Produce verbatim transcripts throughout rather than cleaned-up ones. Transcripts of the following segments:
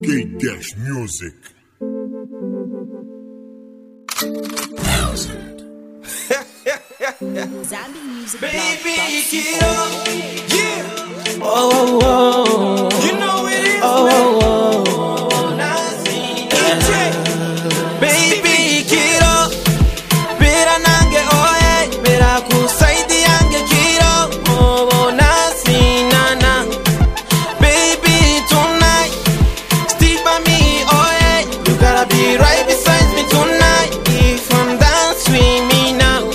K-Music. Zombie music. Baby, get up, yeah. Oh, oh, oh. You know it is, Oh, man. oh, oh. Nazi, D J. Baby, get up. Bera nange oye, bera kusaidi yange get up. Oh, oh, Nazi, nana. Baby, tonight, stick by me, oye. You gotta be right beside me tonight. If I'm dance with me now.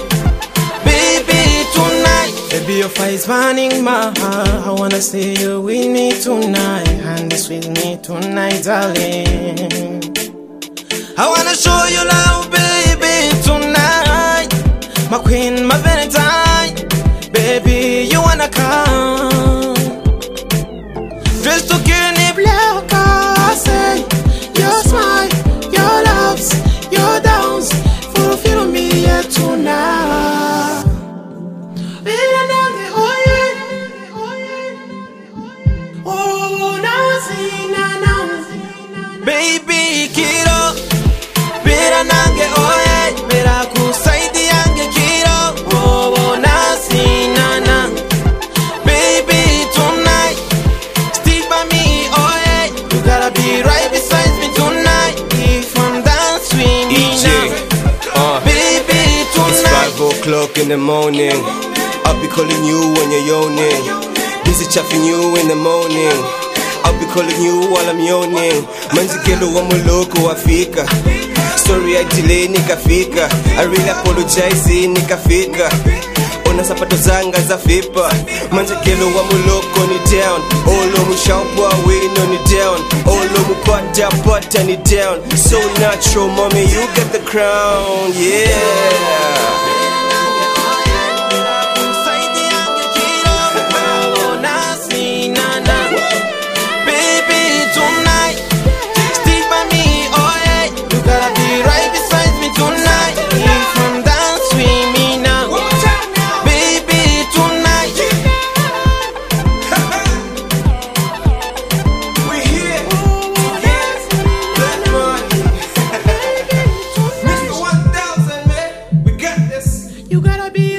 Baby, tonight. Baby, your fire's burning my heart. I wanna see you with me tonight. And this with me tonight, darling. I wanna show you love, baby, tonight. My queen, my valentine. Baby, you wanna come? Dressed to kill me, black, I say. Your smile, your loves, your downs. Fulfill me, yeah, tonight. Baby, oh yeah, oh yeah. Oh, now I see, now, now. Baby, get up. Bera nange oye, bera kusaidi yange get up. Oh, oh, nasi, nana. Baby, tonight, stick by me, oye. You gotta be right beside me tonight. If I'm dance with me E J, now. uh, Baby, It's tonight. five o'clock in the morning. I'll be calling you when you're yawning. Busy chaffing you in the morning. I'll be calling you while I'm yawning. Manzikelo wa muloko wafika. Sorry I delay nikafika. I really apologize nikafika. Ona sapato zanga za fipa. Manzikelo wa muloko ni down. Olo mushapwa wino ni down. Olo mupata pata ni down. So natural mommy, you get the crown. Yeah. You gotta be